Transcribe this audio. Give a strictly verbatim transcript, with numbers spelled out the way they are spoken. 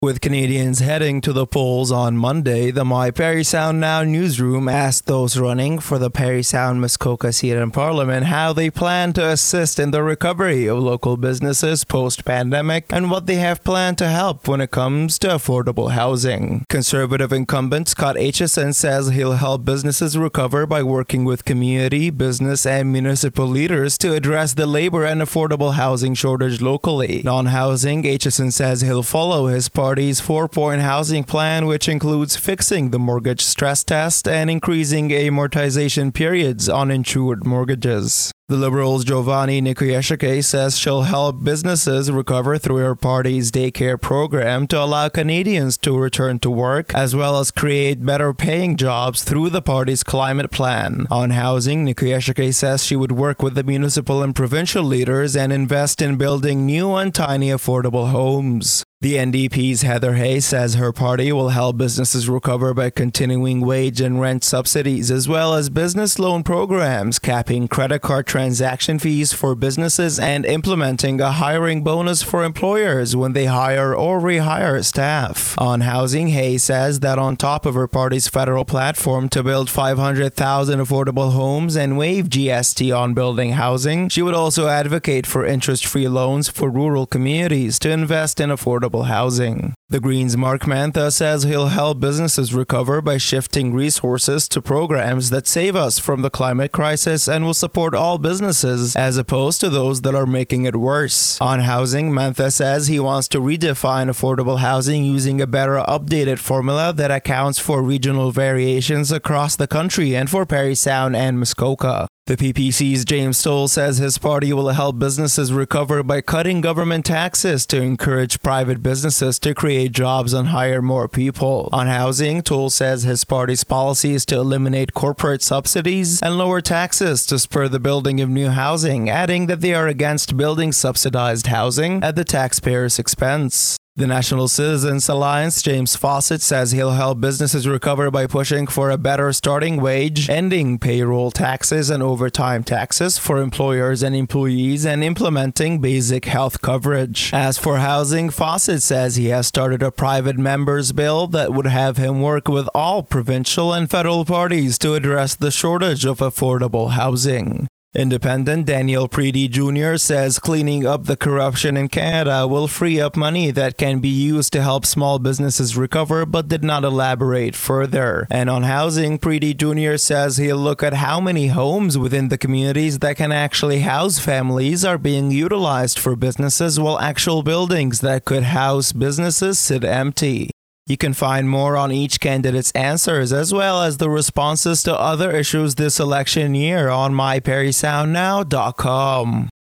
With Canadians heading to the polls on Monday, the My Parry Sound Now newsroom asked those running for the Parry Sound Muskoka seat in Parliament how they plan to assist in the recovery of local businesses post-pandemic and what they have planned to help when it comes to affordable housing. Conservative incumbent Scott Aitchison says he'll help businesses recover by working with community, business, and municipal leaders to address the labor and affordable housing shortage locally. Non-housing, Aitchison says he'll follow his party Party's four-point housing plan, which includes fixing the mortgage stress test and increasing amortization periods on insured mortgages. The Liberals' Giovanni Nicolieshike says she'll help businesses recover through her party's daycare program to allow Canadians to return to work, as well as create better-paying jobs through the party's climate plan. On housing, Nicolieshike says she would work with the municipal and provincial leaders and invest in building new and tiny affordable homes. The N D P's Heather Hay says her party will help businesses recover by continuing wage and rent subsidies, as well as business loan programs, capping credit card transaction fees for businesses, and implementing a hiring bonus for employers when they hire or rehire staff. On housing, Hay says that on top of her party's federal platform to build five hundred thousand affordable homes and waive G S T on building housing, she would also advocate for interest-free loans for rural communities to invest in affordable housing. The Greens' Mark Mantha says he'll help businesses recover by shifting resources to programs that save us from the climate crisis and will support all businesses as opposed to those that are making it worse. On housing, Mantha says he wants to redefine affordable housing using a better updated formula that accounts for regional variations across the country and for Parry Sound and Muskoka. The P P C's James Stoll says his party will help businesses recover by cutting government taxes to encourage private businesses to create jobs and hire more people. On housing, Toll says his party's policy is to eliminate corporate subsidies and lower taxes to spur the building of new housing, adding that they are against building subsidized housing at the taxpayer's expense. The National Citizens Alliance, James Fawcett, says he'll help businesses recover by pushing for a better starting wage, ending payroll taxes and overtime taxes for employers and employees, and implementing basic health coverage. As for housing, Fawcett says he has started a private members bill that would have him work with all provincial and federal parties to address the shortage of affordable housing. Independent Daniel Preedy Junior says cleaning up the corruption in Canada will free up money that can be used to help small businesses recover, but did not elaborate further. And on housing, Preedy Junior says he'll look at how many homes within the communities that can actually house families are being utilized for businesses, while actual buildings that could house businesses sit empty. You can find more on each candidate's answers as well as the responses to other issues this election year on my parry sound now dot com.